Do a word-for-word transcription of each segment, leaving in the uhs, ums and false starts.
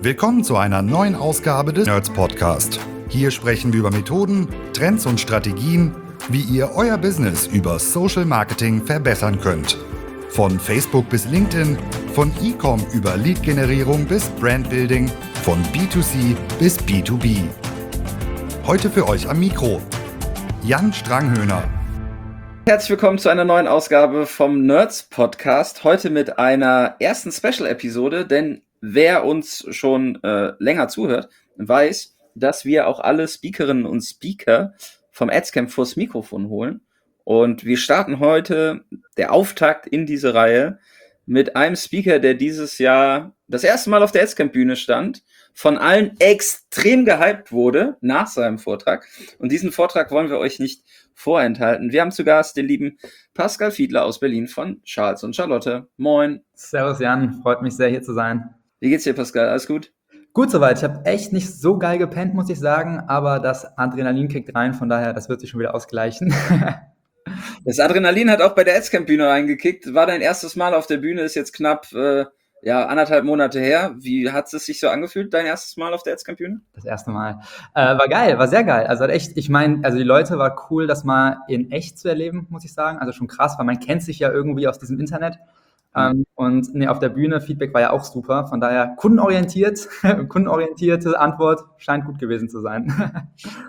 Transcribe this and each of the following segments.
Willkommen zu einer neuen Ausgabe des Nerds Podcast. Hier sprechen wir über Methoden, Trends und Strategien, wie ihr euer Business über Social Marketing verbessern könnt. Von Facebook bis LinkedIn, von E-Com über Lead-Generierung bis Brandbuilding, von B zwei C bis B zwei B. Heute für euch am Mikro Jan Stranghöhner. Herzlich willkommen zu einer neuen Ausgabe vom Nerds Podcast. Heute mit einer ersten Special-Episode, denn wer uns schon äh, länger zuhört, weiß, dass wir auch alle Speakerinnen und Speaker vom Adscamp vors Mikrofon holen. Und wir starten heute der Auftakt in diese Reihe mit einem Speaker, der dieses Jahr das erste Mal auf der Adscamp-Bühne stand, von allen extrem gehypt wurde nach seinem Vortrag. Und diesen Vortrag wollen wir euch nicht vorenthalten. Wir haben zu Gast den lieben Pascal Fiedler aus Berlin von Charles und Charlotte. Moin. Servus Jan, freut mich sehr hier zu sein. Wie geht's dir, Pascal? Alles gut? Gut soweit. Ich habe echt nicht so geil gepennt, muss ich sagen, aber das Adrenalin kickt rein, von daher, das wird sich schon wieder ausgleichen. Das Adrenalin hat auch bei der Adscamp-Bühne reingekickt. War dein erstes Mal auf der Bühne, ist jetzt knapp äh, ja, anderthalb Monate her. Wie hat es sich so angefühlt, dein erstes Mal auf der Adscamp-Bühne? Das erste Mal. Äh, war geil, war sehr geil. Also echt, ich meine, also die Leute war cool, das mal in echt zu erleben, muss ich sagen. Also schon krass, weil man kennt sich ja irgendwie aus diesem Internet. Ähm, und nee, auf der Bühne, Feedback war ja auch super. Von daher kundenorientiert, kundenorientierte Antwort scheint gut gewesen zu sein.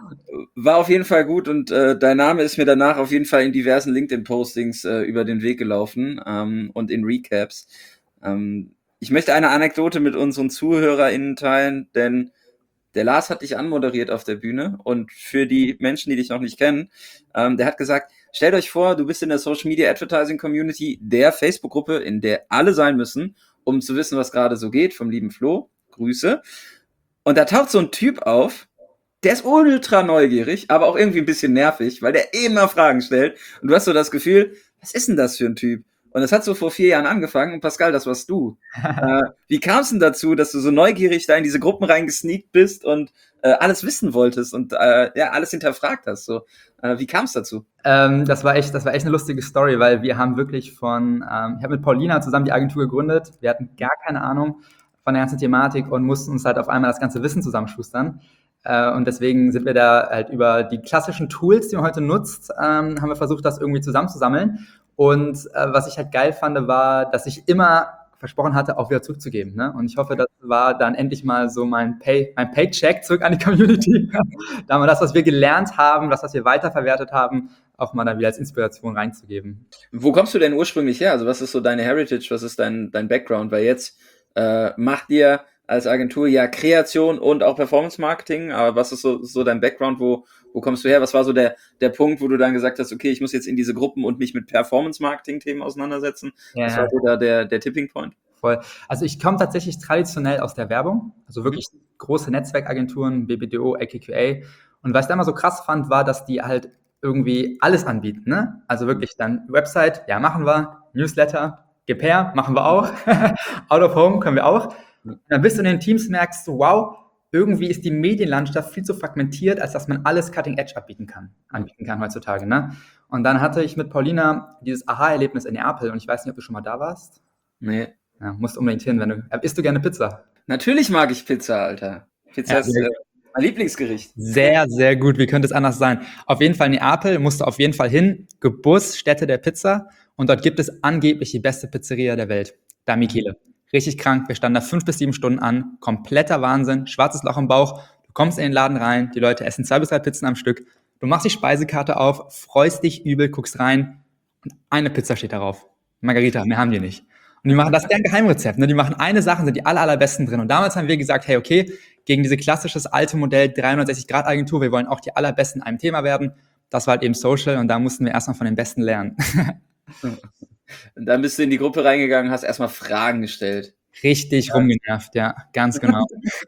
War auf jeden Fall gut und äh, dein Name ist mir danach auf jeden Fall in diversen LinkedIn-Postings äh, über den Weg gelaufen ähm, und in Recaps. Ähm, ich möchte eine Anekdote mit unseren ZuhörerInnen teilen, denn der Lars hat dich anmoderiert auf der Bühne und für die Menschen, die dich noch nicht kennen, ähm, der hat gesagt, stellt euch vor, du bist in der Social Media Advertising Community der Facebook-Gruppe, in der alle sein müssen, um zu wissen, was gerade so geht, vom lieben Flo. Grüße. Und da taucht so ein Typ auf, der ist ultra neugierig, aber auch irgendwie ein bisschen nervig, weil der immer Fragen stellt. Und du hast so das Gefühl, was ist denn das für ein Typ? Und das hat so vor vier Jahren angefangen. Und Pascal, das warst du. äh, wie kam es denn dazu, dass du so neugierig da in diese Gruppen reingesneakt bist und äh, alles wissen wolltest und äh, ja alles hinterfragt hast? So, äh, wie kam es dazu? Ähm, das war echt, das war echt eine lustige Story, weil wir haben wirklich von, ähm, ich habe mit Paulina zusammen die Agentur gegründet. Wir hatten gar keine Ahnung von der ganzen Thematik und mussten uns halt auf einmal das ganze Wissen zusammenschustern. Äh, und deswegen sind wir da halt über die klassischen Tools, die man heute nutzt, ähm, haben wir versucht, das irgendwie zusammenzusammeln. Und äh, was ich halt geil fand, war, dass ich immer versprochen hatte, auch wieder zurückzugeben. Ne? Und ich hoffe, das war dann endlich mal so mein, Pay, mein Paycheck zurück an die Community. Da haben wir das, was wir gelernt haben, das, was wir weiterverwertet haben, auch mal dann wieder als Inspiration reinzugeben. Wo kommst du denn ursprünglich her? Also was ist so deine Heritage, was ist dein, dein Background? Weil jetzt äh, macht ihr als Agentur ja Kreation und auch Performance Marketing, aber was ist so, so dein Background, wo, wo kommst du her? Was war so der, der Punkt, wo du dann gesagt hast, okay, ich muss jetzt in diese Gruppen und mich mit Performance Marketing Themen auseinandersetzen? Ja, was war so da der, der Tipping Point? Voll. Also ich komme tatsächlich traditionell aus der Werbung, also wirklich große Netzwerkagenturen, B B D O, A K Q A. Und was ich da immer so krass fand, war, dass die halt irgendwie alles anbieten, ne? Also wirklich dann Website, ja, machen wir, Newsletter, Gib her, machen wir auch, Out of Home können wir auch. Und dann bist du in den Teams, merkst du, wow, irgendwie ist die Medienlandschaft viel zu fragmentiert, als dass man alles Cutting Edge anbieten kann, anbieten kann heutzutage, ne? Und dann hatte ich mit Paulina dieses Aha-Erlebnis in Neapel und ich weiß nicht, ob du schon mal da warst. Nee. Ja, musst unbedingt hin, wenn du, äh, isst du gerne Pizza? Natürlich mag ich Pizza, Alter. Pizza Ja, ist äh, mein Lieblingsgericht. Sehr, sehr gut. Wie könnte es anders sein? Auf jeden Fall Neapel, musst du auf jeden Fall hin. Geburtsstätte der Pizza. Und dort gibt es angeblich die beste Pizzeria der Welt. Da Michele. Richtig krank. Wir standen da fünf bis sieben Stunden an. Kompletter Wahnsinn. Schwarzes Loch im Bauch. Du kommst in den Laden rein. Die Leute essen zwei bis drei Pizzen am Stück. Du machst die Speisekarte auf, freust dich übel, guckst rein. Und eine Pizza steht darauf. Margarita, mehr haben die nicht. Und die machen, das ist deren Geheimrezept, ne? Die machen eine Sache, sind die aller, allerbesten drin. Und damals haben wir gesagt, hey, okay, gegen diese klassisches alte Modell dreihundertsechzig Grad Agentur, wir wollen auch die allerbesten in einem Thema werden. Das war halt eben Social und da mussten wir erstmal von den Besten lernen. Und dann bist du in die Gruppe reingegangen, hast erstmal Fragen gestellt. Richtig ja. Rumgenervt, ja, ganz genau.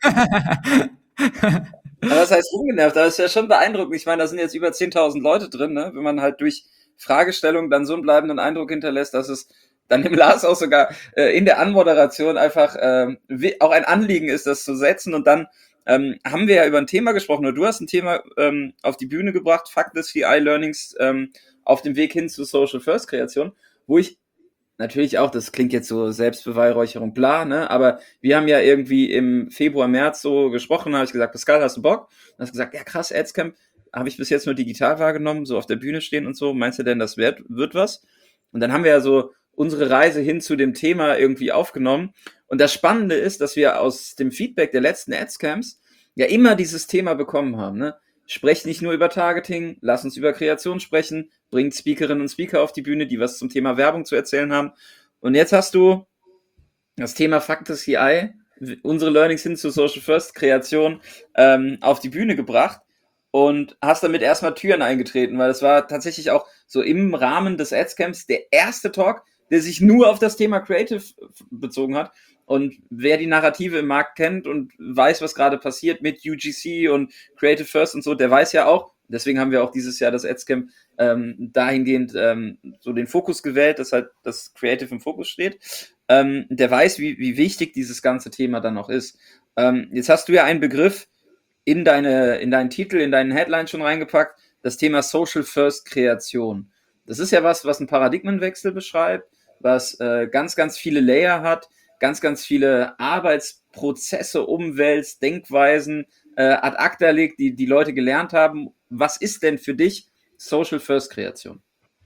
Aber was heißt rumgenervt? Das ist ja schon beeindruckend. Ich meine, da sind jetzt über zehntausend Leute drin, ne? Wenn man halt durch Fragestellung dann so einen bleibenden Eindruck hinterlässt, dass es dann dem Lars auch sogar äh, in der Anmoderation einfach äh, auch ein Anliegen ist, das zu setzen. Und dann ähm, haben wir ja über ein Thema gesprochen, oder du hast ein Thema ähm, auf die Bühne gebracht, Factless V I Learnings ähm, auf dem Weg hin zu Social First Kreation, wo ich natürlich auch, das klingt jetzt so Selbstbeweihräucherung, bla, ne? Aber wir haben ja irgendwie im Februar, März so gesprochen, habe ich gesagt, Pascal, hast du Bock? Und hast gesagt, ja krass, Adscamp, habe ich bis jetzt nur digital wahrgenommen, so auf der Bühne stehen und so. Meinst du denn, das wird, wird was? Und dann haben wir ja so unsere Reise hin zu dem Thema irgendwie aufgenommen. Und das Spannende ist, dass wir aus dem Feedback der letzten Adscamps ja immer dieses Thema bekommen haben, ne? Sprecht nicht nur über Targeting, lass uns über Kreation sprechen, bringt Speakerinnen und Speaker auf die Bühne, die was zum Thema Werbung zu erzählen haben. Und jetzt hast du das Thema Faktor C I, unsere Learnings hin zur Social First Kreation ähm, auf die Bühne gebracht und hast damit erstmal Türen eingetreten, weil das war tatsächlich auch so im Rahmen des Adscamps der erste Talk, der sich nur auf das Thema Creative bezogen hat. Und wer die Narrative im Markt kennt und weiß, was gerade passiert mit U G C und Creative First und so, der weiß ja auch, deswegen haben wir auch dieses Jahr das Adscamp ähm, dahingehend ähm, so den Fokus gewählt, dass halt das Creative im Fokus steht. Ähm, der weiß, wie, wie wichtig dieses ganze Thema dann noch ist. Ähm, jetzt hast du ja einen Begriff in deine, in deinen Titel, in deinen Headline schon reingepackt, das Thema Social First Kreation. Das ist ja was, was einen Paradigmenwechsel beschreibt, was äh, ganz, ganz viele Layer hat, ganz, ganz viele Arbeitsprozesse, Umwelt, Denkweisen äh, ad acta legt, die die Leute gelernt haben. Was ist denn für dich Social First Kreation?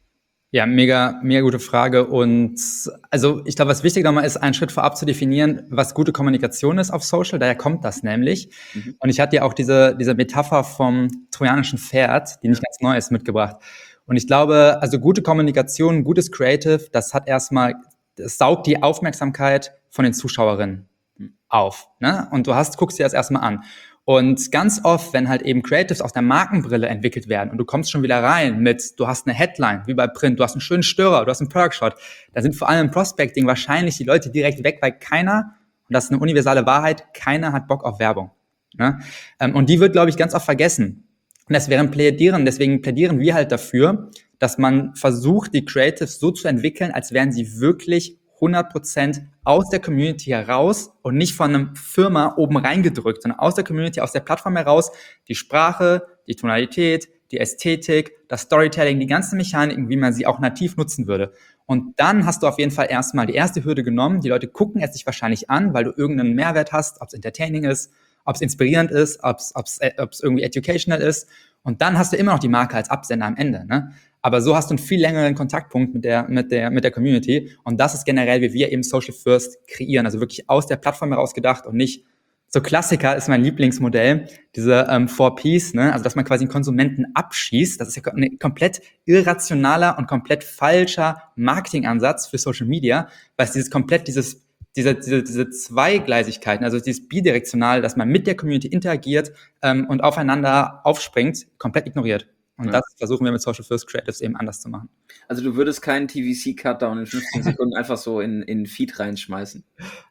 Ja, mega, mega gute Frage. Und also ich glaube, was wichtig nochmal ist, einen Schritt vorab zu definieren, was gute Kommunikation ist auf Social. Daher kommt das nämlich. Mhm. Und ich hatte ja auch diese, diese Metapher vom trojanischen Pferd, die nicht ganz neu ist, mitgebracht. Und ich glaube, also gute Kommunikation, gutes Creative, das hat erstmal, das saugt die Aufmerksamkeit von den Zuschauerinnen auf, ne? Und du hast, guckst dir das erstmal an. Und ganz oft, wenn halt eben Creatives aus der Markenbrille entwickelt werden und du kommst schon wieder rein mit, du hast eine Headline, wie bei Print, du hast einen schönen Störer, du hast einen Product-Shot, dann sind vor allem im Prospecting wahrscheinlich die Leute direkt weg, weil keiner, und das ist eine universale Wahrheit, keiner hat Bock auf Werbung, ne? Und die wird, glaube ich, ganz oft vergessen. Und deswegen plädieren, deswegen plädieren wir halt dafür, dass man versucht, die Creatives so zu entwickeln, als wären sie wirklich hundert Prozent aus der Community heraus und nicht von einer Firma oben reingedrückt, sondern aus der Community, aus der Plattform heraus, die Sprache, die Tonalität, die Ästhetik, das Storytelling, die ganzen Mechaniken, wie man sie auch nativ nutzen würde. Und dann hast du auf jeden Fall erstmal die erste Hürde genommen. Die Leute gucken es sich wahrscheinlich an, weil du irgendeinen Mehrwert hast, ob es entertaining ist, ob es inspirierend ist, ob es irgendwie educational ist. Und dann hast du immer noch die Marke als Absender am Ende, ne? Aber so hast du einen viel längeren Kontaktpunkt mit der, mit der, mit der Community. Und das ist generell, wie wir eben Social First kreieren. Also wirklich aus der Plattform heraus gedacht und nicht, so Klassiker ist mein Lieblingsmodell, diese ähm, Four Ps, ne? Also dass man quasi einen Konsumenten abschießt. Das ist ja ein komplett irrationaler und komplett falscher Marketingansatz für Social Media, weil es dieses komplett, dieses, diese, diese, diese Zweigleisigkeiten, also dieses bidirektional, dass man mit der Community interagiert ähm, und aufeinander aufspringt, komplett ignoriert. Und ja. Das versuchen wir mit Social First Creatives eben anders zu machen. Also du würdest keinen T V C-Cutdown in fünfzehn Sekunden einfach so in in Feed reinschmeißen?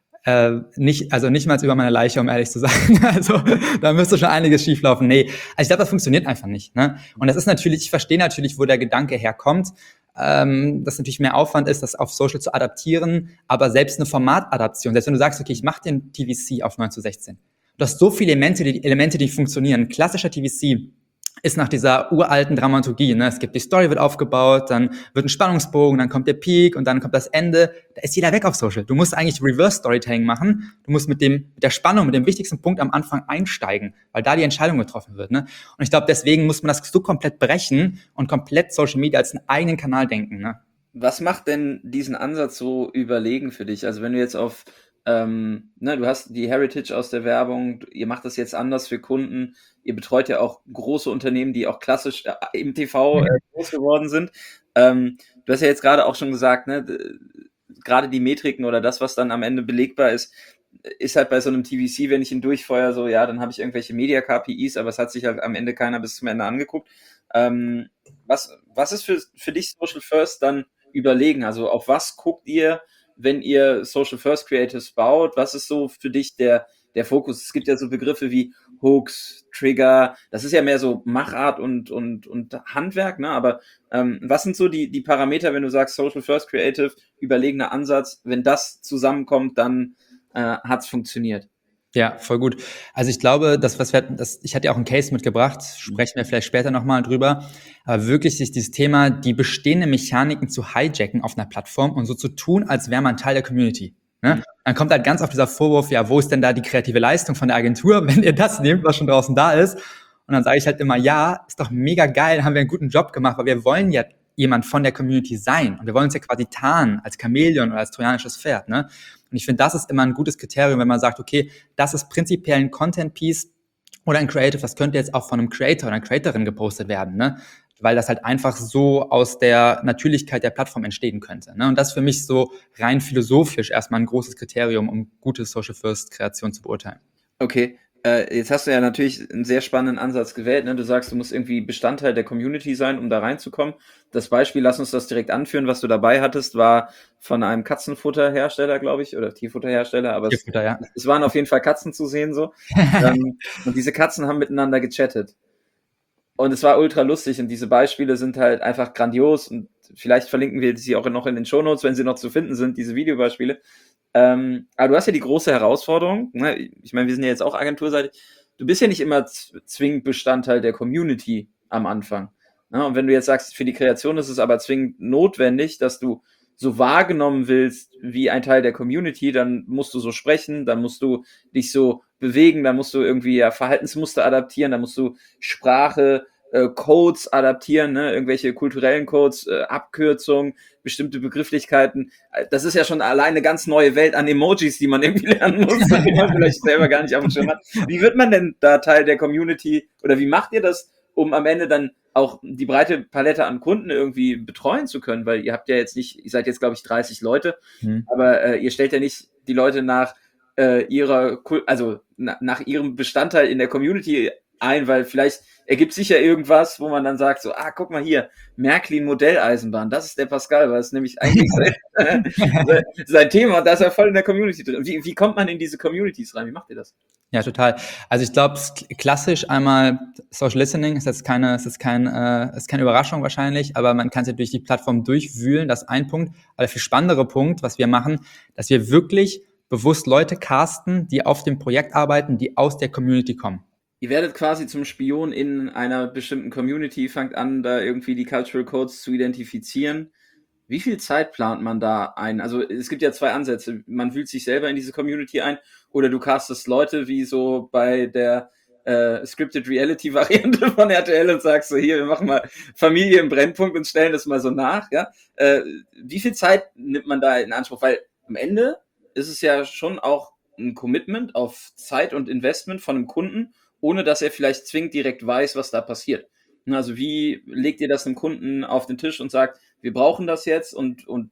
Äh, nicht, also nicht mal über meine Leiche, um ehrlich zu sein. Also da müsste schon einiges schieflaufen. Nee, also ich glaube, das funktioniert einfach nicht, ne? Und das ist natürlich, ich verstehe natürlich, wo der Gedanke herkommt, ähm, dass natürlich mehr Aufwand ist, das auf Social zu adaptieren, aber selbst eine Formatadaption, selbst wenn du sagst, okay, ich mache den T V C auf neun zu sechzehn, du hast so viele Elemente, die, Elemente, die funktionieren. Klassischer T V C ist nach dieser uralten Dramaturgie, ne? Es gibt die Story, wird aufgebaut, dann wird ein Spannungsbogen, dann kommt der Peak und dann kommt das Ende. Da ist jeder weg auf Social. Du musst eigentlich Reverse Storytelling machen. Du musst mit dem, mit der Spannung, mit dem wichtigsten Punkt am Anfang einsteigen, weil da die Entscheidung getroffen wird, ne? Und ich glaube, deswegen muss man das so komplett brechen und komplett Social Media als einen eigenen Kanal denken, ne? Was macht denn diesen Ansatz so überlegen für dich? Also wenn du jetzt auf Ähm, ne, du hast die Heritage aus der Werbung, ihr macht das jetzt anders für Kunden, ihr betreut ja auch große Unternehmen, die auch klassisch äh, im T V äh, groß geworden sind. Ähm, du hast ja jetzt gerade auch schon gesagt, ne, gerade die Metriken oder das, was dann am Ende belegbar ist, ist halt bei so einem T V C, wenn ich ihn durchfeuere, so, ja, dann habe ich irgendwelche Media-K P Is, aber es hat sich halt am Ende keiner bis zum Ende angeguckt. Ähm, was, was ist für, für dich Social First dann überlegen? Also auf was guckt ihr, wenn ihr Social First Creatives baut? Was ist so für dich der, der Fokus? Es gibt ja so Begriffe wie Hooks, Trigger, das ist ja mehr so Machart und, und, und Handwerk, ne? Aber ähm, was sind so die, die Parameter, wenn du sagst Social First Creative, überlegener Ansatz, wenn das zusammenkommt, dann äh, hat's funktioniert? Ja, voll gut. Also ich glaube, das, was wir, das, ich hatte ja auch einen Case mitgebracht, sprechen wir vielleicht später nochmal drüber, aber wirklich sich dieses Thema, die bestehenden Mechaniken zu hijacken auf einer Plattform und so zu tun, als wäre man Teil der Community. Ne? Mhm. Dann kommt halt ganz oft dieser Vorwurf, ja, wo ist denn da die kreative Leistung von der Agentur, wenn ihr das nehmt, was schon draußen da ist? Und dann sage ich halt immer, ja, ist doch mega geil, haben wir einen guten Job gemacht, weil wir wollen ja jemand von der Community sein und wir wollen uns ja quasi tarnen als Chamäleon oder als trojanisches Pferd, ne? Und ich finde, das ist immer ein gutes Kriterium, wenn man sagt, okay, das ist prinzipiell ein Content-Piece oder ein Creative, das könnte jetzt auch von einem Creator oder einer Creatorin gepostet werden, ne? Weil das halt einfach so aus der Natürlichkeit der Plattform entstehen könnte, ne? Und das ist für mich so rein philosophisch erstmal ein großes Kriterium, um gute Social-First-Kreation zu beurteilen. Okay. Äh, jetzt hast du ja natürlich einen sehr spannenden Ansatz gewählt, ne? Du sagst, du musst irgendwie Bestandteil der Community sein, um da reinzukommen. Das Beispiel, lass uns das direkt anführen, was du dabei hattest, war von einem Katzenfutterhersteller, glaube ich, oder Tierfutterhersteller, aber Tierfutter, es, ja. es waren auf jeden Fall Katzen zu sehen so. ähm, und diese Katzen haben miteinander gechattet. Und es war ultra lustig und diese Beispiele sind halt einfach grandios und vielleicht verlinken wir sie auch noch in den Shownotes, wenn sie noch zu finden sind, diese Videobeispiele. Ähm, aber du hast ja die große Herausforderung, ne? Ich meine, wir sind ja jetzt auch agenturseitig, du bist ja nicht immer z- zwingend Bestandteil der Community am Anfang. Ne? Und wenn du jetzt sagst, für die Kreation ist es aber zwingend notwendig, dass du so wahrgenommen willst wie ein Teil der Community, dann musst du so sprechen, dann musst du dich so bewegen, dann musst du irgendwie ja Verhaltensmuster adaptieren, dann musst du Sprache, äh, Codes adaptieren, ne? Irgendwelche kulturellen Codes, äh, Abkürzungen, bestimmte Begrifflichkeiten. Das ist ja schon alleine eine ganz neue Welt an Emojis, die man irgendwie lernen muss, die man vielleicht selber gar nicht auf dem Schirm hat. Wie wird man denn da Teil der Community oder wie macht ihr das, um am Ende dann auch die breite Palette an Kunden irgendwie betreuen zu können? Weil ihr habt ja jetzt nicht, ihr seid jetzt glaube ich dreißig Leute, hm. aber äh, ihr stellt ja nicht die Leute nach äh, ihrer, also na, nach ihrem Bestandteil in der Community ein, weil vielleicht ergibt sich ja irgendwas, wo man dann sagt, so, ah, guck mal hier, Märklin Modelleisenbahn, das ist der Pascal, weil es nämlich eigentlich sein, sein Thema, da ist er voll in der Community drin. Wie, wie kommt man in diese Communities rein? Wie macht ihr das? Ja, total. Also ich glaube, klassisch einmal Social Listening ist jetzt keine, ist jetzt kein, äh, ist keine Überraschung wahrscheinlich, aber man kann sich durch die Plattform durchwühlen, das ist ein Punkt. Aber der viel spannendere Punkt, was wir machen, dass wir wirklich bewusst Leute casten, die auf dem Projekt arbeiten, die aus der Community kommen. Ihr werdet quasi zum Spion in einer bestimmten Community, fangt an, da irgendwie die Cultural Codes zu identifizieren. Wie viel Zeit plant man da ein? Also es gibt ja zwei Ansätze. Man wühlt sich selber in diese Community ein oder du castest Leute wie so bei der äh, Scripted Reality Variante von R T L und sagst so, hier, wir machen mal Familie im Brennpunkt und stellen das mal so nach. Ja? Äh, wie viel Zeit nimmt man da in Anspruch? Weil am Ende ist es ja schon auch ein Commitment auf Zeit und Investment von einem Kunden, ohne dass er vielleicht zwingend direkt weiß, was da passiert. Also wie legt ihr das dem Kunden auf den Tisch und sagt, wir brauchen das jetzt und, und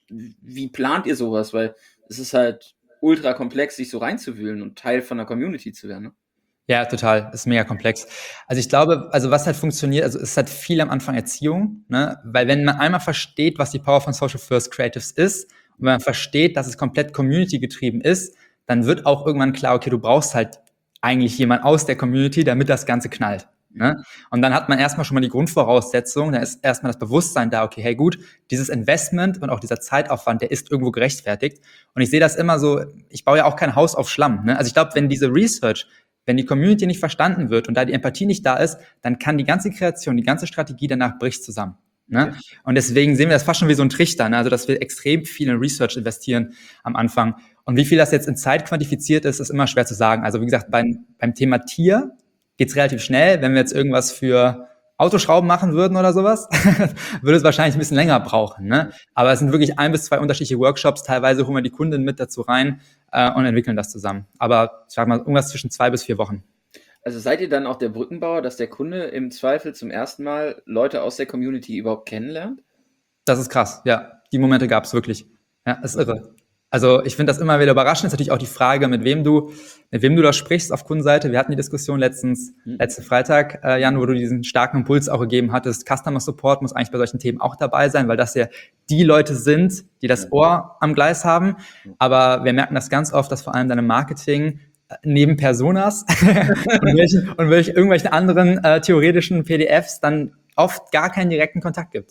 wie plant ihr sowas? Weil es ist halt ultra komplex, sich so reinzuwühlen und Teil von der Community zu werden. Ne? Ja, total. Das ist mega komplex. Also ich glaube, also was halt funktioniert, also es ist halt viel am Anfang Erziehung, ne? Weil wenn man einmal versteht, was die Power von Social First Creatives ist und wenn man versteht, dass es komplett Community getrieben ist, dann wird auch irgendwann klar, okay, du brauchst halt eigentlich jemand aus der Community, damit das Ganze knallt. Ne? Und dann hat man erstmal schon mal die Grundvoraussetzung, da ist erstmal das Bewusstsein da, okay, hey gut, dieses Investment und auch dieser Zeitaufwand, der ist irgendwo gerechtfertigt. Und ich sehe das immer so, ich baue ja auch kein Haus auf Schlamm. Ne? Also ich glaube, wenn diese Research, wenn die Community nicht verstanden wird und da die Empathie nicht da ist, dann kann die ganze Kreation, die ganze Strategie danach bricht zusammen. Ne? Ja. Und deswegen sehen wir das fast schon wie so ein Trichter, ne? Also dass wir extrem viel in Research investieren am Anfang. Und wie viel das jetzt in Zeit quantifiziert ist, ist immer schwer zu sagen. Also wie gesagt, beim, beim Thema Tier geht's relativ schnell. Wenn wir jetzt irgendwas für Autoschrauben machen würden oder sowas, würde es wahrscheinlich ein bisschen länger brauchen. Ne? Aber es sind wirklich ein bis zwei unterschiedliche Workshops. Teilweise holen wir die Kunden mit dazu rein äh, und entwickeln das zusammen. Aber ich sag mal, irgendwas zwischen zwei bis vier Wochen. Also seid ihr dann auch der Brückenbauer, dass der Kunde im Zweifel zum ersten Mal Leute aus der Community überhaupt kennenlernt? Das ist krass, ja. Die Momente gab es wirklich. Ja, ist irre. Also ich finde das immer wieder überraschend. Ist natürlich auch die Frage, mit wem du, mit wem du da sprichst auf Kundenseite. Wir hatten die Diskussion letztens, mhm. letzten Freitag, äh, Jan, wo du diesen starken Impuls auch gegeben hattest. Customer Support muss eigentlich bei solchen Themen auch dabei sein, weil das ja die Leute sind, die das Ohr am Gleis haben. Aber wir merken das ganz oft, dass vor allem deine Marketing neben Personas und, welchen, und welchen, irgendwelchen anderen äh, theoretischen P D Fs dann oft gar keinen direkten Kontakt gibt.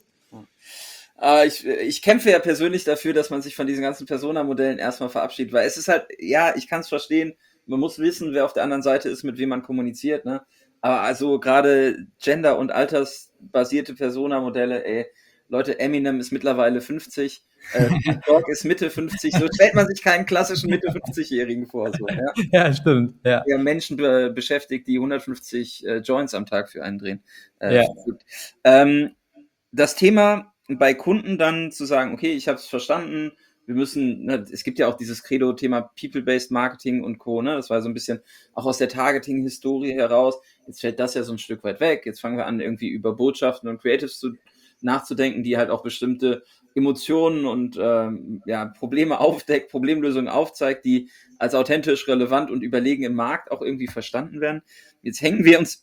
Uh, ich, ich kämpfe ja persönlich dafür, dass man sich von diesen ganzen Persona-Modellen erstmal verabschiedet, weil es ist halt, ja, ich kann es verstehen, man muss wissen, wer auf der anderen Seite ist, mit wem man kommuniziert, ne? Aber also gerade Gender- und altersbasierte Persona-Modelle, ey, Leute, Eminem ist mittlerweile fünfzig, äh, Dog ist Mitte fünfzig, so stellt man sich keinen klassischen Mitte fünfzig-Jährigen vor, so, ja? Ja, stimmt, ja. Ja, Menschen be- beschäftigt, die hundertfünfzig äh, Joints am Tag für einen drehen. Äh, Ja. gut. Ähm, das Thema bei Kunden dann zu sagen, okay, ich habe es verstanden, wir müssen, ne, es gibt ja auch dieses Credo-Thema People-Based Marketing und Co., ne, das war so ein bisschen auch aus der Targeting-Historie heraus, jetzt fällt das ja so ein Stück weit weg, jetzt fangen wir an, irgendwie über Botschaften und Creatives zu, nachzudenken, die halt auch bestimmte Emotionen und ähm, ja, Probleme aufdeckt, Problemlösungen aufzeigt, die als authentisch, relevant und überlegen im Markt auch irgendwie verstanden werden. Jetzt hängen wir uns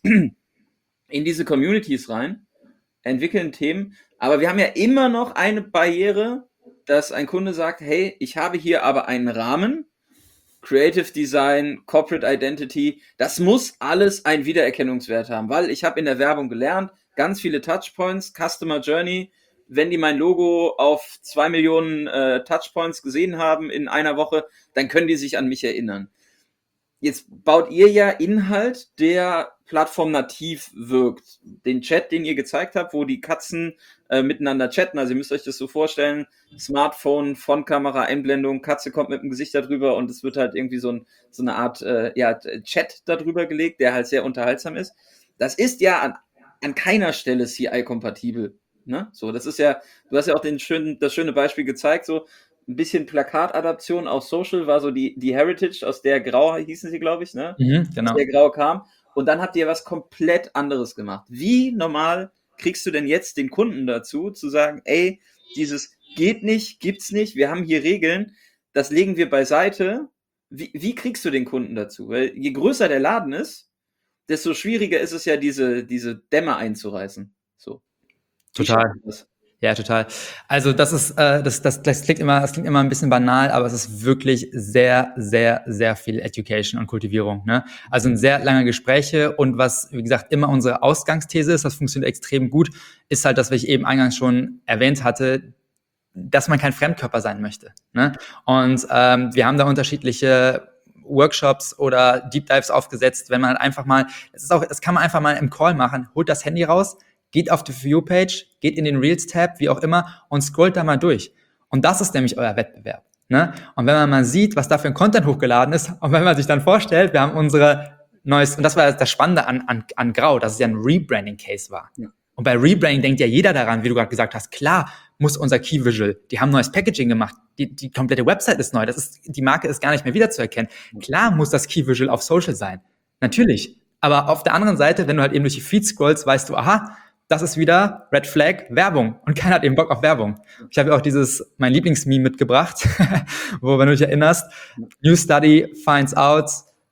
in diese Communities rein, entwickeln Themen, aber wir haben ja immer noch eine Barriere, dass ein Kunde sagt, hey, ich habe hier aber einen Rahmen, Creative Design, Corporate Identity, das muss alles einen Wiedererkennungswert haben, weil ich habe in der Werbung gelernt, ganz viele Touchpoints, Customer Journey, wenn die mein Logo auf zwei Millionen äh, Touchpoints gesehen haben in einer Woche, dann können die sich an mich erinnern. Jetzt baut ihr ja Inhalt, der plattformnativ wirkt. Den Chat, den ihr gezeigt habt, wo die Katzen äh, miteinander chatten, also ihr müsst euch das so vorstellen, Smartphone, Frontkamera, Einblendung, Katze kommt mit dem Gesicht darüber und es wird halt irgendwie so, ein, so eine Art äh, ja, Chat darüber gelegt, der halt sehr unterhaltsam ist. Das ist ja an, an keiner Stelle C I-kompatibel. Ne? So, das ist ja, du hast ja auch den schönen, das schöne Beispiel gezeigt, so ein bisschen Plakatadaption auf Social war so die, die Heritage, aus der Grau hießen sie, glaube ich, ne? Mhm, genau. Aus der Grau kam. Und dann habt ihr was komplett anderes gemacht. Wie normal kriegst du denn jetzt den Kunden dazu, zu sagen, ey, dieses geht nicht, gibt's nicht, wir haben hier Regeln, das legen wir beiseite. Wie, wie kriegst du den Kunden dazu? Weil je größer der Laden ist, desto schwieriger ist es ja, diese, diese Dämme einzureißen. So. Wie Total. schaffst du das? Ja, total. Also das ist, äh, das, das, das klingt immer, das klingt immer ein bisschen banal, aber es ist wirklich sehr, sehr, sehr viel Education und Kultivierung. Ne? Also ein sehr lange Gespräche und was, wie gesagt, immer unsere Ausgangsthese ist, das funktioniert extrem gut, ist halt, das, was ich eben eingangs schon erwähnt hatte, dass man kein Fremdkörper sein möchte. Ne? Und ähm, wir haben da unterschiedliche Workshops oder Deep Dives aufgesetzt, wenn man halt einfach mal, das ist auch, das kann man einfach mal im Call machen, holt das Handy raus, geht auf die For You-Page, geht in den Reels-Tab, wie auch immer, und scrollt da mal durch. Und das ist nämlich euer Wettbewerb. Ne? Und wenn man mal sieht, was da für ein Content hochgeladen ist, und wenn man sich dann vorstellt, wir haben unsere neues, und das war das Spannende an, an, an Grau, dass es ja ein Rebranding-Case war. Ja. Und bei Rebranding denkt ja jeder daran, wie du gerade gesagt hast, klar muss unser Key Visual, die haben neues Packaging gemacht, die, die komplette Website ist neu, das ist, die Marke ist gar nicht mehr wiederzuerkennen. Klar muss das Key Visual auf Social sein. Natürlich. Aber auf der anderen Seite, wenn du halt eben durch die Feed scrollst, weißt du, aha, das ist wieder Red Flag, Werbung. Und keiner hat eben Bock auf Werbung. Ich habe ja auch dieses, mein Lieblingsmeme mitgebracht, wo, wenn du dich erinnerst, New Study finds out,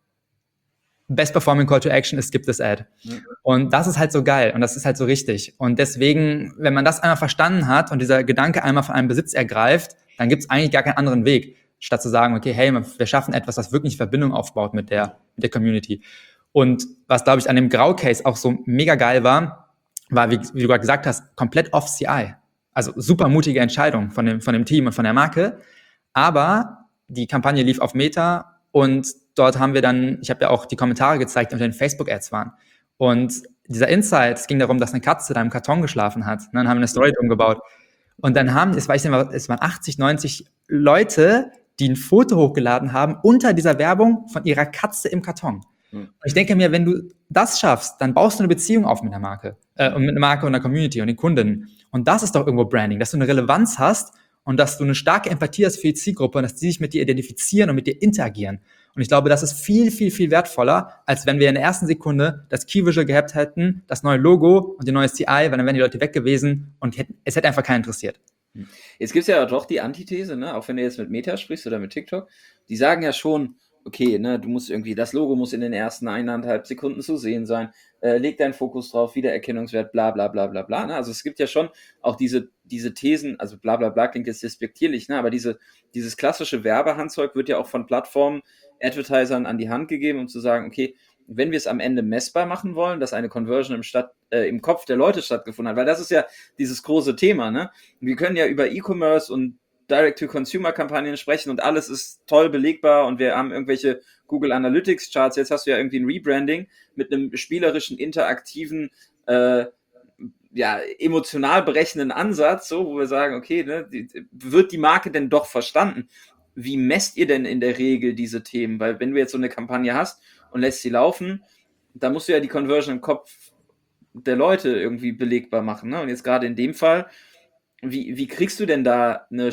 best performing call to action is skip this ad. Und das ist halt so geil und das ist halt so richtig. Und deswegen, wenn man das einmal verstanden hat und dieser Gedanke einmal von einem Besitz ergreift, dann gibt es eigentlich gar keinen anderen Weg, statt zu sagen, okay, hey, wir schaffen etwas, was wirklich Verbindung aufbaut mit der, mit der Community. Und was, glaube ich, an dem Grau-Case auch so mega geil war, war, wie, wie du gerade gesagt hast, komplett off C I. Also super mutige Entscheidung von dem, von dem Team und von der Marke. Aber die Kampagne lief auf Meta und dort haben wir dann, ich habe ja auch die Kommentare gezeigt, die unter den Facebook-Ads waren. Und dieser Insight, es ging darum, dass eine Katze da im Karton geschlafen hat. Und dann haben wir eine Story drum gebaut. Und dann haben, es, weiß ich nicht, es waren achtzig, neunzig Leute, die ein Foto hochgeladen haben unter dieser Werbung von ihrer Katze im Karton. Und ich denke mir, wenn du das schaffst, dann baust du eine Beziehung auf mit der Marke, äh, mit einer Marke und der Community und den Kunden. Und das ist doch irgendwo Branding, dass du eine Relevanz hast und dass du eine starke Empathie hast für die Zielgruppe und dass die sich mit dir identifizieren und mit dir interagieren. Und ich glaube, das ist viel, viel, viel wertvoller, als wenn wir in der ersten Sekunde das Key Visual gehabt hätten, das neue Logo und die neue C I, weil dann wären die Leute weg gewesen und hätten, es hätte einfach keinen interessiert. Jetzt gibt es ja doch die Antithese, ne? Auch wenn du jetzt mit Meta sprichst oder mit TikTok, die sagen ja schon, okay, ne, du musst irgendwie, das Logo muss in den ersten eineinhalb Sekunden zu sehen sein, äh, leg deinen Fokus drauf, Wiedererkennungswert, bla bla bla bla bla. Ne? Also es gibt ja schon auch diese, diese Thesen, also bla bla bla klingt jetzt despektierlich, ne? Aber diese, dieses klassische Werbehandzeug wird ja auch von Plattformen, Advertisern an die Hand gegeben, um zu sagen, okay, wenn wir es am Ende messbar machen wollen, dass eine Conversion im, Stadt, äh, im Kopf der Leute stattgefunden hat, weil das ist ja dieses große Thema, ne? Wir können ja über E-Commerce und Direct-to-Consumer-Kampagnen sprechen und alles ist toll belegbar und wir haben irgendwelche Google Analytics-Charts. Jetzt hast du ja irgendwie ein Rebranding mit einem spielerischen, interaktiven, äh, ja, emotional berechnenden Ansatz, so, wo wir sagen, okay, ne, die, wird die Marke denn doch verstanden? Wie messt ihr denn in der Regel diese Themen? Weil wenn du jetzt so eine Kampagne hast und lässt sie laufen, da musst du ja die Conversion im Kopf der Leute irgendwie belegbar machen. Ne? Und jetzt gerade in dem Fall, wie, wie kriegst du denn da eine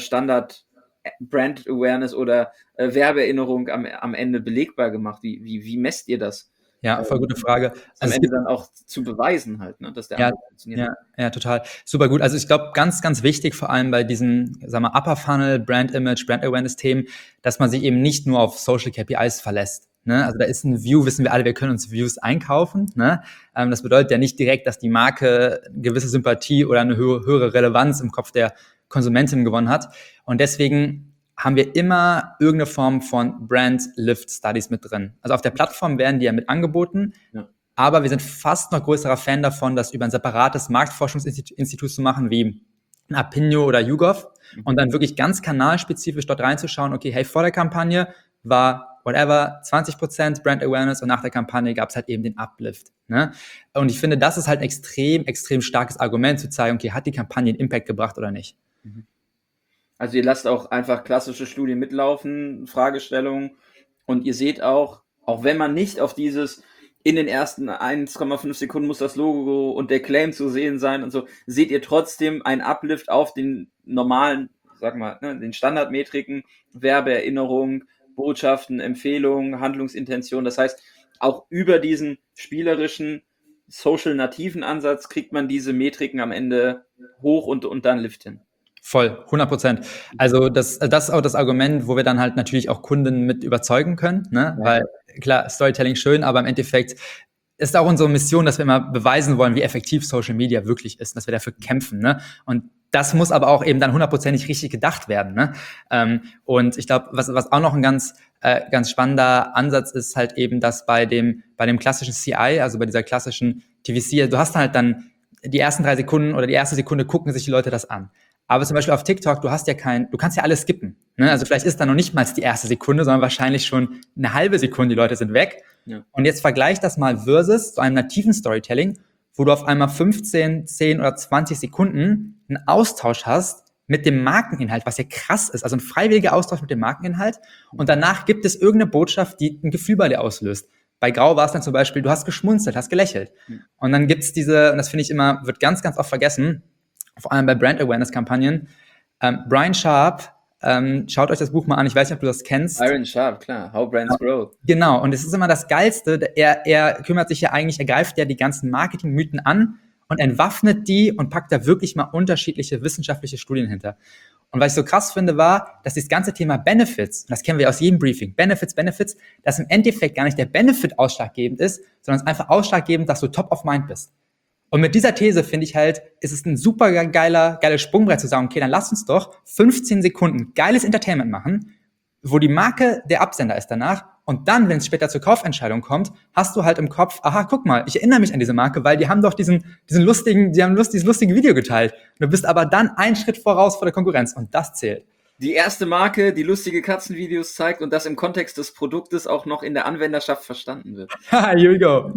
Standard-Brand-Awareness oder äh, Werbeerinnerung am, am Ende belegbar gemacht? Wie, wie, wie messt ihr das? Ja, voll gute Frage. Am Ende dann auch zu beweisen halt, ne, dass der ja, Ansatz funktioniert. Ja, ja, total. Super gut. Also ich glaube, ganz, ganz wichtig, vor allem bei diesen, sagen wir, Upper Funnel, Brand Image, Brand Awareness Themen, dass man sich eben nicht nur auf Social K P Is verlässt. Ne? Also da ist ein View, wissen wir alle, wir können uns Views einkaufen. Ne? Ähm, das bedeutet ja nicht direkt, dass die Marke eine gewisse Sympathie oder eine hö- höhere Relevanz im Kopf der Konsumentin gewonnen hat. Und deswegen haben wir immer irgendeine Form von Brand Lift Studies mit drin. Also auf der Plattform werden die ja mit angeboten. Ja. Aber wir sind fast noch größerer Fan davon, das über ein separates Marktforschungsinstitut zu machen, wie ein Apinio oder YouGov, und dann wirklich ganz kanalspezifisch dort reinzuschauen, okay, hey, vor der Kampagne war whatever, zwanzig Prozent Brand Awareness und nach der Kampagne gab es halt eben den Uplift. Ne? Und ich finde, das ist halt ein extrem, extrem starkes Argument, zu zeigen, okay, hat die Kampagne einen Impact gebracht oder nicht? Also ihr lasst auch einfach klassische Studien mitlaufen, Fragestellungen, und ihr seht auch, auch wenn man nicht auf dieses in den ersten eins Komma fünf Sekunden muss das Logo und der Claim zu sehen sein und so, seht ihr trotzdem einen Uplift auf den normalen, sag mal, ne, den Standardmetriken, Werbeerinnerung, Botschaften, Empfehlungen, Handlungsintention. Das heißt, auch über diesen spielerischen, social-nativen Ansatz kriegt man diese Metriken am Ende hoch und, und dann Lift hin. Voll, hundert Prozent. Also das, das ist auch das Argument, wo wir dann halt natürlich auch Kunden mit überzeugen können, ne? Ja. Weil klar, Storytelling schön, aber im Endeffekt ist auch unsere Mission, dass wir immer beweisen wollen, wie effektiv Social Media wirklich ist, dass wir dafür kämpfen, ne? Und das muss aber auch eben dann hundertprozentig richtig gedacht werden, ne? Ähm, und ich glaube, was, was auch noch ein ganz, äh, ganz spannender Ansatz ist, halt eben, dass bei dem, bei dem klassischen C I, also bei dieser klassischen T V C, du hast halt dann die ersten drei Sekunden oder die erste Sekunde gucken sich die Leute das an. Aber zum Beispiel auf TikTok, du hast ja kein, du kannst ja alles skippen, ne? Also vielleicht ist da noch nicht mal die erste Sekunde, sondern wahrscheinlich schon eine halbe Sekunde, die Leute sind weg. Ja. Und jetzt vergleich das mal versus zu einem nativen Storytelling, wo du auf einmal fünfzehn, zehn oder zwanzig Sekunden einen Austausch hast mit dem Markeninhalt, was ja krass ist, also ein freiwilliger Austausch mit dem Markeninhalt. Und danach gibt es irgendeine Botschaft, die ein Gefühl bei dir auslöst. Bei Grau war es dann zum Beispiel, du hast geschmunzelt, hast gelächelt. Mhm. Und dann gibt's diese, und das finde ich immer, wird ganz, ganz oft vergessen, vor allem bei Brand-Awareness-Kampagnen. Ähm, Brian Sharp, ähm, schaut euch das Buch mal an, ich weiß nicht, ob du das kennst. Byron Sharp, klar, How Brands ja, Grow. Genau, und es ist immer das Geilste, er, er kümmert sich ja eigentlich, er greift ja die ganzen Marketing-Mythen an und entwaffnet die und packt da wirklich mal unterschiedliche wissenschaftliche Studien hinter. Und was ich so krass finde, war, dass das ganze Thema Benefits, und das kennen wir aus jedem Briefing, Benefits, Benefits, dass im Endeffekt gar nicht der Benefit ausschlaggebend ist, sondern es ist einfach ausschlaggebend, dass du top of mind bist. Und mit dieser These finde ich halt, ist es ein super geiler, geiles Sprungbrett zu sagen, okay, dann lass uns doch fünfzehn Sekunden geiles Entertainment machen, wo die Marke der Absender ist danach. Und dann, wenn es später zur Kaufentscheidung kommt, hast du halt im Kopf, aha, guck mal, ich erinnere mich an diese Marke, weil die haben doch diesen, diesen lustigen, die haben lust, dieses lustige Video geteilt. Du bist aber dann einen Schritt voraus vor der Konkurrenz und das zählt. Die erste Marke, die lustige Katzenvideos zeigt und das im Kontext des Produktes auch noch in der Anwenderschaft verstanden wird. Here we go.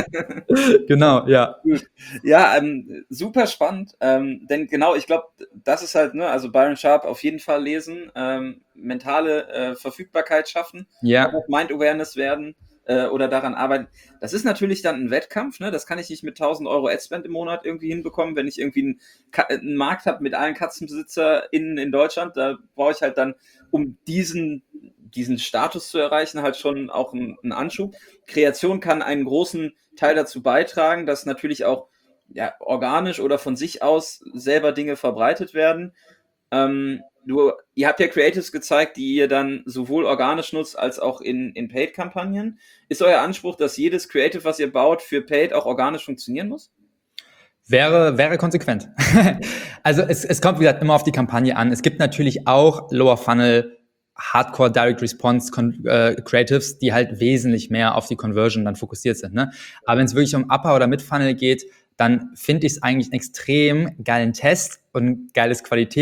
Genau, ja. Ja, ähm, super spannend, ähm, denn genau, ich glaube, das ist halt, ne, also Byron Sharp auf jeden Fall lesen, ähm, mentale äh, Verfügbarkeit schaffen, ja. auch Mind Awareness werden äh, oder daran arbeiten. Das ist natürlich dann ein Wettkampf, ne? Das kann ich nicht mit tausend Euro Adspend im Monat irgendwie hinbekommen, wenn ich irgendwie einen, Ka- einen Markt habe mit allen KatzenbesitzerInnen in Deutschland, da brauche ich halt dann, um diesen diesen Status zu erreichen, halt schon auch einen, einen Anschub. Kreation kann einen großen Teil dazu beitragen, dass natürlich auch ja, organisch oder von sich aus selber Dinge verbreitet werden. Ähm, du, ihr habt ja Creatives gezeigt, die ihr dann sowohl organisch nutzt als auch in, in Paid-Kampagnen. Ist euer Anspruch, dass jedes Creative, was ihr baut, für Paid auch organisch funktionieren muss? Wäre, wäre konsequent. Also es, es kommt, wie gesagt, immer auf die Kampagne an. Es gibt natürlich auch Lower Funnel Hardcore Direct Response Con- äh, Creatives, die halt wesentlich mehr auf die Conversion dann fokussiert sind, ne? Aber wenn es wirklich um Upper oder Mid Funnel geht, dann finde ich es eigentlich einen extrem geilen Test und ein geiles Qualitäts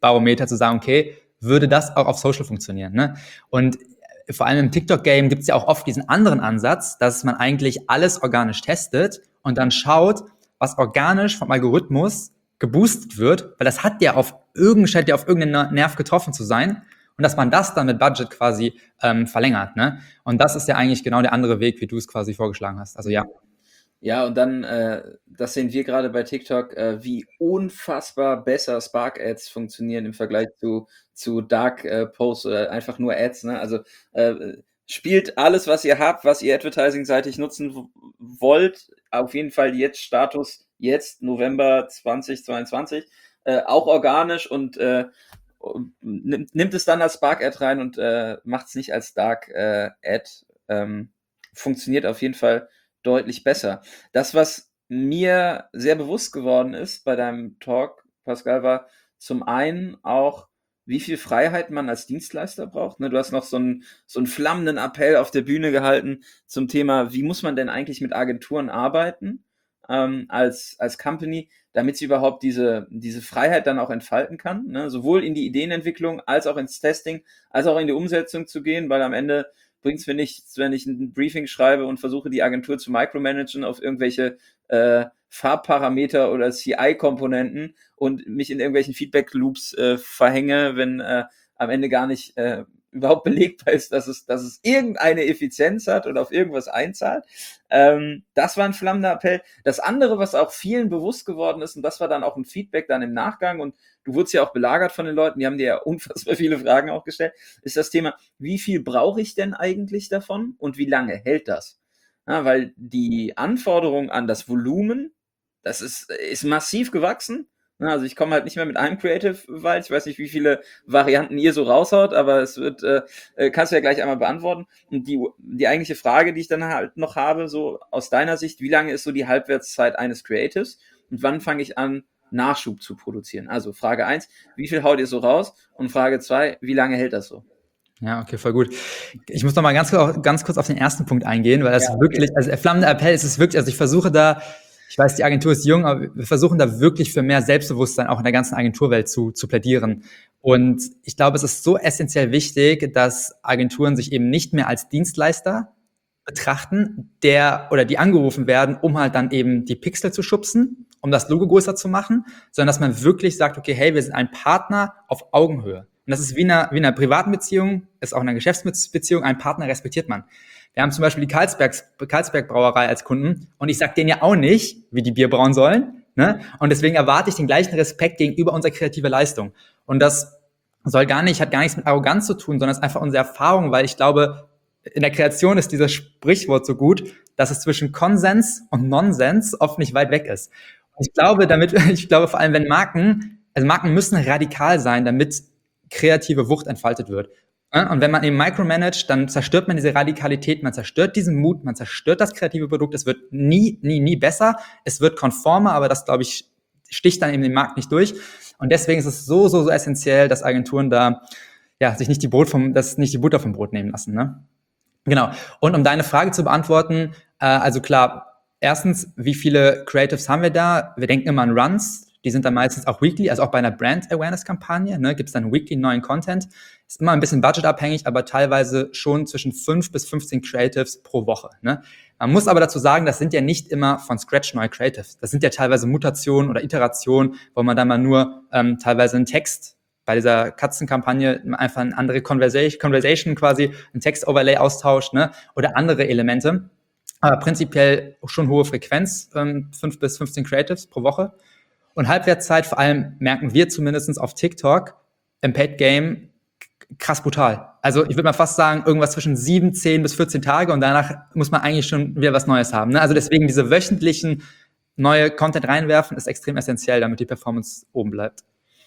Barometer zu sagen, okay, würde das auch auf Social funktionieren, ne? Und vor allem im TikTok-Game gibt es ja auch oft diesen anderen Ansatz, dass man eigentlich alles organisch testet und dann schaut, was organisch vom Algorithmus geboostet wird, weil das hat ja auf irgendeinen, scheint ja auf irgendeinen Nerv getroffen zu sein und dass man das dann mit Budget quasi ähm, verlängert, ne? Und das ist ja eigentlich genau der andere Weg, wie du es quasi vorgeschlagen hast. Also ja. Ja, und dann, äh, das sehen wir gerade bei TikTok, äh, wie unfassbar besser Spark-Ads funktionieren im Vergleich zu, zu Dark-Posts äh, oder einfach nur Ads. Ne? Also äh, spielt alles, was ihr habt, was ihr advertising-seitig nutzen w- wollt, auf jeden Fall jetzt Status, jetzt November zwanzig zweiundzwanzig, äh, auch organisch und äh, und nimmt, nimmt es dann als Spark-Ad rein und äh, macht es nicht als Dark-Ad. Ähm, funktioniert auf jeden Fall deutlich besser. Das, was mir sehr bewusst geworden ist bei deinem Talk, Pascal, war zum einen auch, wie viel Freiheit man als Dienstleister braucht. Ne, du hast noch so einen, so einen flammenden Appell auf der Bühne gehalten zum Thema, wie muss man denn eigentlich mit Agenturen arbeiten ähm, als, als Company, damit sie überhaupt diese, diese Freiheit dann auch entfalten kann. Ne? Sowohl in die Ideenentwicklung als auch ins Testing, als auch in die Umsetzung zu gehen, weil am Ende bringt es mir nichts, wenn ich ein Briefing schreibe und versuche, die Agentur zu micromanagen auf irgendwelche äh, Farbparameter oder C I-Komponenten und mich in irgendwelchen Feedback-Loops äh, verhänge, wenn äh, am Ende gar nicht äh, überhaupt belegbar ist, dass es, dass es irgendeine Effizienz hat oder auf irgendwas einzahlt. Ähm, das war ein flammender Appell. Das andere, was auch vielen bewusst geworden ist, und das war dann auch ein Feedback dann im Nachgang, und du wurdest ja auch belagert von den Leuten, die haben dir ja unfassbar viele Fragen auch gestellt, ist das Thema, wie viel brauche ich denn eigentlich davon und wie lange hält das? Ja, weil die Anforderung an das Volumen, das ist, ist massiv gewachsen. Also ich komme halt nicht mehr mit einem Creative weit. Ich weiß nicht, wie viele Varianten ihr so raushaut, aber es wird, äh, kannst du ja gleich einmal beantworten. Und die, die eigentliche Frage, die ich dann halt noch habe, so aus deiner Sicht, wie lange ist so die Halbwertszeit eines Creatives und wann fange ich an, Nachschub zu produzieren? Also Frage eins, wie viel haut ihr so raus? Und Frage zwei, wie lange hält das so? Ja, okay, voll gut. Ich muss noch mal ganz, ganz kurz auf den ersten Punkt eingehen, weil das Ja, okay. wirklich, also der flammende Appell ist es wirklich, also ich versuche da, ich weiß, die Agentur ist jung, aber wir versuchen da wirklich für mehr Selbstbewusstsein auch in der ganzen Agenturwelt zu, zu plädieren. Und ich glaube, es ist so essentiell wichtig, dass Agenturen sich eben nicht mehr als Dienstleister betrachten, der oder die angerufen werden, um halt dann eben die Pixel zu schubsen, um das Logo größer zu machen, sondern dass man wirklich sagt, okay, hey, wir sind ein Partner auf Augenhöhe. Und das ist wie in einer, wie in einer privaten Beziehung, ist auch in einer Geschäftsbeziehung, ein Partner respektiert man. Wir haben zum Beispiel die Carlsbergs, Carlsberg Brauerei als Kunden und ich sage denen ja auch nicht, wie die Bier brauen sollen. Ne? Und deswegen erwarte ich den gleichen Respekt gegenüber unserer kreativen Leistung. Und das soll gar nicht, hat gar nichts mit Arroganz zu tun, sondern es ist einfach unsere Erfahrung, weil ich glaube, in der Kreation ist dieses Sprichwort so gut, dass es zwischen Konsens und Nonsens oft nicht weit weg ist. Und ich glaube, damit, ich glaube vor allem, wenn Marken, also Marken müssen radikal sein, damit kreative Wucht entfaltet wird. Und wenn man eben micromanagt, dann zerstört man diese Radikalität, man zerstört diesen Mut, man zerstört das kreative Produkt. Es wird nie, nie, nie besser. Es wird konformer, aber das, glaube ich, sticht dann eben den Markt nicht durch. Und deswegen ist es so, so, so essentiell, dass Agenturen da, ja, sich nicht die Brot vom, das nicht die Butter vom Brot nehmen lassen, ne? Genau. Und um deine Frage zu beantworten, äh, also klar, erstens, wie viele Creatives haben wir da? Wir denken immer an Runs. Die sind dann meistens auch weekly, also auch bei einer Brand-Awareness-Kampagne, ne, gibt es dann weekly neuen Content. Ist immer ein bisschen budgetabhängig, aber teilweise schon zwischen fünf bis fünfzehn Creatives pro Woche. Ne. Man muss aber dazu sagen, das sind ja nicht immer von Scratch neue Creatives. Das sind ja teilweise Mutationen oder Iterationen, wo man dann mal nur ähm, teilweise einen Text, bei dieser Katzenkampagne einfach eine andere Conversation, Conversation quasi, ein Text-Overlay austauscht, ne, oder andere Elemente. Aber prinzipiell schon hohe Frequenz, ähm, fünf bis fünfzehn Creatives pro Woche. Und Halbwertszeit, vor allem merken wir zumindest auf TikTok, im Paid Game krass brutal. Also ich würde mal fast sagen, irgendwas zwischen sieben, zehn bis vierzehn Tage und danach muss man eigentlich schon wieder was Neues haben. Ne? Also deswegen diese wöchentlichen neue Content reinwerfen ist extrem essentiell, damit die Performance oben bleibt.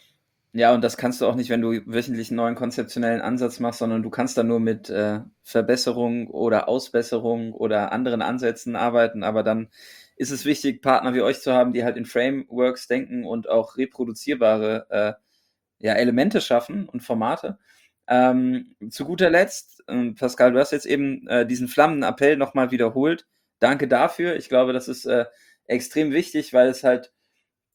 Ja, und das kannst du auch nicht, wenn du wöchentlich einen neuen konzeptionellen Ansatz machst, sondern du kannst da nur mit äh, Verbesserung oder Ausbesserung oder anderen Ansätzen arbeiten, aber dann ist es wichtig, Partner wie euch zu haben, die halt in Frameworks denken und auch reproduzierbare äh, ja, Elemente schaffen und Formate. Ähm, zu guter Letzt, äh, Pascal, du hast jetzt eben äh, diesen flammenden Appell nochmal wiederholt. Danke dafür. Ich glaube, das ist äh, extrem wichtig, weil es halt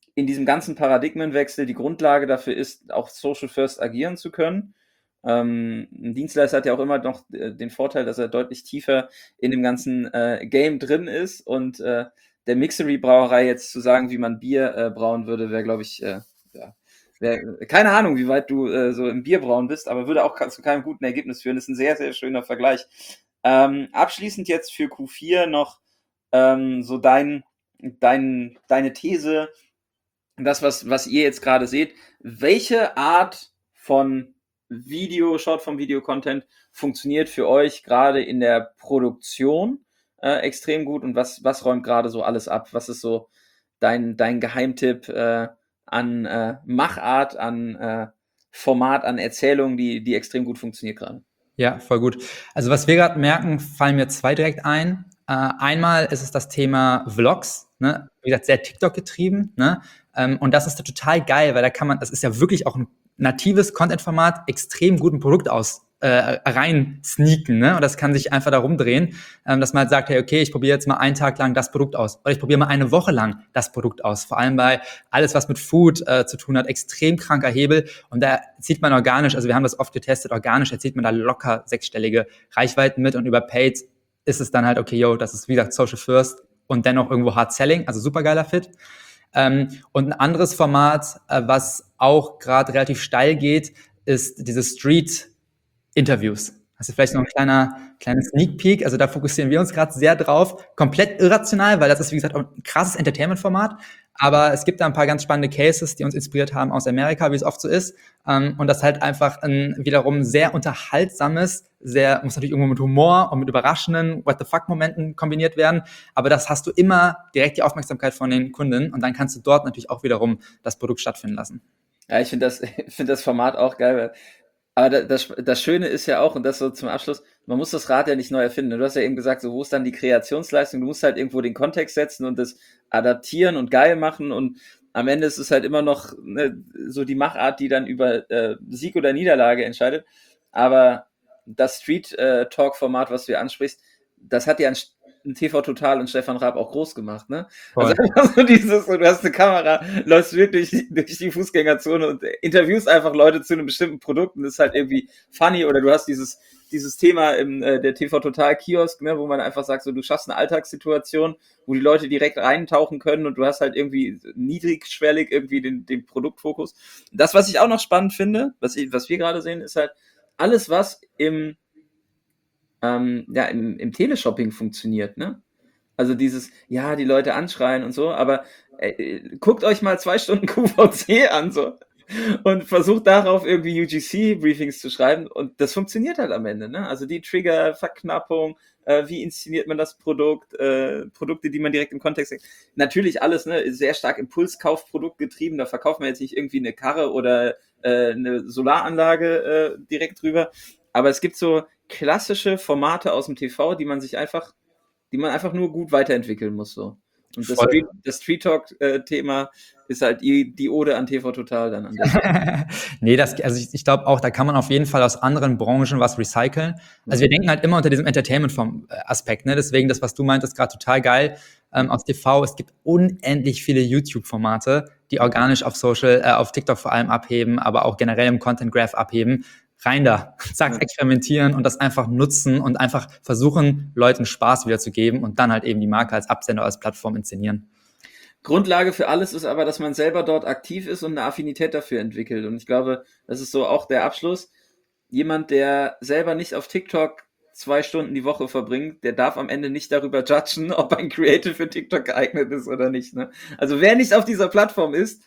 in diesem ganzen Paradigmenwechsel die Grundlage dafür ist, auch Social First agieren zu können. Ähm, ein Dienstleister hat ja auch immer noch äh, den Vorteil, dass er deutlich tiefer in dem ganzen äh, Game drin ist und äh, der Mixery-Brauerei jetzt zu sagen, wie man Bier äh, brauen würde, wäre, glaube ich, äh, ja, wär, keine Ahnung, wie weit du äh, so im Bierbrauen bist, aber würde auch zu keinem guten Ergebnis führen. Das ist ein sehr, sehr schöner Vergleich. Ähm, abschließend jetzt für Q vier noch ähm, so dein, dein, deine These, das, was, was ihr jetzt gerade seht. Welche Art von Video, Short-Form-Video-Content funktioniert für euch gerade in der Produktion äh, extrem gut und was, was räumt gerade so alles ab? Was ist so dein, dein Geheimtipp äh, an äh, Machart, an äh, Format, an Erzählung, die, die extrem gut funktioniert gerade? Ja, voll gut. Also was wir gerade merken, fallen mir zwei direkt ein. Äh, einmal ist es das Thema Vlogs, ne? Wie gesagt, sehr TikTok getrieben, ne? Ähm, und das ist total geil, weil da kann man, das ist ja wirklich auch ein natives Content-Format, extrem guten Produkt aus äh, rein sneaken, ne? Und das kann sich einfach darum drehen, ähm, dass man halt sagt, hey, okay, ich probiere jetzt mal einen Tag lang das Produkt aus oder ich probiere mal eine Woche lang das Produkt aus. Vor allem bei alles, was mit Food äh, zu tun hat, extrem kranker Hebel und da zieht man organisch, also wir haben das oft getestet, organisch erzielt man da locker sechsstellige Reichweiten mit und über Paid ist es dann halt, okay, yo, das ist wie gesagt Social First und dennoch irgendwo Hard Selling, also super geiler Fit. Ähm, und ein anderes Format, äh, was auch gerade relativ steil geht, ist diese Street-Interviews. Also vielleicht noch ein kleiner, kleiner Sneak Peek. Also da fokussieren wir uns gerade sehr drauf. Komplett irrational, weil das ist, wie gesagt, auch ein krasses Entertainment-Format. Aber es gibt da ein paar ganz spannende Cases, die uns inspiriert haben aus Amerika, wie es oft so ist. Ähm, und das halt einfach ein wiederum sehr unterhaltsames, sehr, muss natürlich irgendwo mit Humor und mit überraschenden What-the-fuck-Momenten kombiniert werden. Aber das hast du immer direkt die Aufmerksamkeit von den Kunden und dann kannst du dort natürlich auch wiederum das Produkt stattfinden lassen. Ja, ich finde das, ich finde das Format auch geil, weil aber das, das Schöne ist ja auch, und das so zum Abschluss, man muss das Rad ja nicht neu erfinden. Du hast ja eben gesagt, so wo ist dann die Kreationsleistung? Du musst halt irgendwo den Kontext setzen und das adaptieren und geil machen und am Ende ist es halt immer noch ne, so die Machart, die dann über äh, Sieg oder Niederlage entscheidet. Aber das Street-Talk-Format, was du hier ansprichst, das hat ja ein, ein T V Total und Stefan Raab auch groß gemacht, ne? Voll. Also einfach so dieses, du hast eine Kamera, läufst wirklich durch die Fußgängerzone und interviewst einfach Leute zu einem bestimmten Produkt und das ist halt irgendwie funny oder du hast dieses dieses Thema im äh, der T V Total Kiosk, ne, wo man einfach sagt, so du schaffst eine Alltagssituation, wo die Leute direkt reintauchen können und du hast halt irgendwie niedrigschwellig irgendwie den den Produktfokus. Das, was ich auch noch spannend finde, was ich, was wir gerade sehen, ist halt alles, was im ähm, ja im, im Teleshopping funktioniert, ne? Also dieses, ja, die Leute anschreien und so, aber äh, guckt euch mal zwei Stunden Q V C an so und versucht darauf irgendwie U G C-Briefings zu schreiben und das funktioniert halt am Ende, ne? Also die Trigger, Verknappung, äh, wie inszeniert man das Produkt, äh, Produkte, die man direkt im Kontext sieht. Natürlich alles, ne, sehr stark Impulskaufprodukt getrieben, da verkauft man jetzt nicht irgendwie eine Karre oder äh, eine Solaranlage äh, direkt drüber, aber es gibt so klassische Formate aus dem T V, die man sich einfach die man einfach nur gut weiterentwickeln muss. So. Und das Voll. Street, das Street Talk-Thema ist halt die, die Ode an T V Total dann an der Stelle. Nee, das, also ich, ich glaube auch, da kann man auf jeden Fall aus anderen Branchen was recyceln. Also wir denken halt immer unter diesem Entertainment-Aspekt, ne? Deswegen das, was du meintest, gerade total geil. Ähm, aus T V, es gibt unendlich viele YouTube-Formate, die organisch auf Social, äh, auf TikTok vor allem abheben, aber auch generell im Content Graph abheben. Rein da, zack, Ja. experimentieren und das einfach nutzen und einfach versuchen, Leuten Spaß wiederzugeben und dann halt eben die Marke als Absender, als Plattform inszenieren. Grundlage für alles ist aber, dass man selber dort aktiv ist und eine Affinität dafür entwickelt. Und ich glaube, das ist so auch der Abschluss. Jemand, der selber nicht auf TikTok zwei Stunden die Woche verbringt, der darf am Ende nicht darüber judgen, ob ein Creative für TikTok geeignet ist oder nicht. Ne? Also wer nicht auf dieser Plattform ist,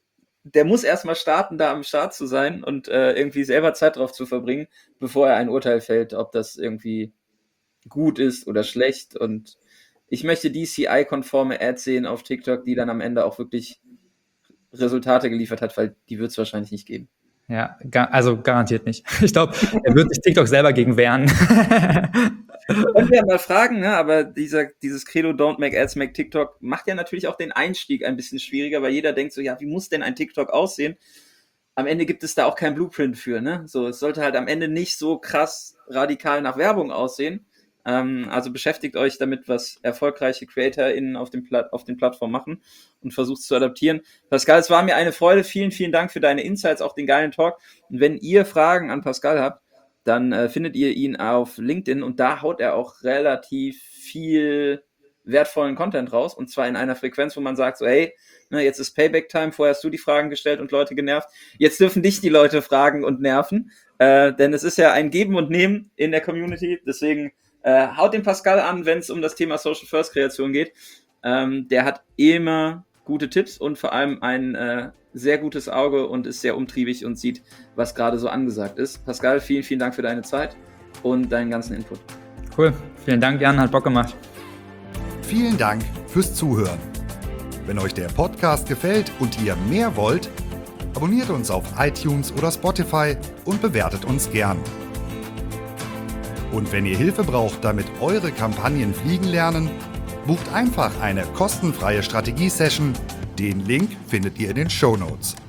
der muss erstmal starten, da am Start zu sein und äh, irgendwie selber Zeit drauf zu verbringen, bevor er ein Urteil fällt, ob das irgendwie gut ist oder schlecht. Und ich möchte D C I-konforme Ads sehen auf TikTok, die dann am Ende auch wirklich Resultate geliefert hat, weil die wird es wahrscheinlich nicht geben. Ja, gar, also garantiert nicht. Ich glaube, er wird sich TikTok selber gegen wehren. Können wir ja mal fragen, ne? Aber dieser, dieses Credo Don't Make Ads, Make TikTok macht ja natürlich auch den Einstieg ein bisschen schwieriger, weil jeder denkt so, ja, wie muss denn ein TikTok aussehen? Am Ende gibt es da auch kein Blueprint für, ne? So, es sollte halt am Ende nicht so krass radikal nach Werbung aussehen, Ähm, also beschäftigt euch damit, was erfolgreiche CreatorInnen auf, dem Pla- auf den Plattformen machen und versucht es zu adaptieren. Pascal, es war mir eine Freude. Vielen, vielen Dank für deine Insights, auch den geilen Talk. Und wenn ihr Fragen an Pascal habt, dann äh, findet ihr ihn auf LinkedIn und da haut er auch relativ viel wertvollen Content raus und zwar in einer Frequenz, wo man sagt so, hey, ne, jetzt ist Payback-Time, vorher hast du die Fragen gestellt und Leute genervt, jetzt dürfen dich die Leute fragen und nerven, äh, denn es ist ja ein Geben und Nehmen in der Community, deswegen äh, haut den Pascal an, wenn es um das Thema Social First Kreation geht. Ähm, der hat immer gute Tipps und vor allem ein äh, sehr gutes Auge und ist sehr umtriebig und sieht, was gerade so angesagt ist. Pascal, vielen, vielen Dank für deine Zeit und deinen ganzen Input. Cool, vielen Dank, Jan, hat Bock gemacht. Vielen Dank fürs Zuhören. Wenn euch der Podcast gefällt und ihr mehr wollt, abonniert uns auf iTunes oder Spotify und bewertet uns gern. Und wenn ihr Hilfe braucht, damit eure Kampagnen fliegen lernen, bucht einfach eine kostenfreie Strategie-Session. Den Link findet ihr in den Shownotes.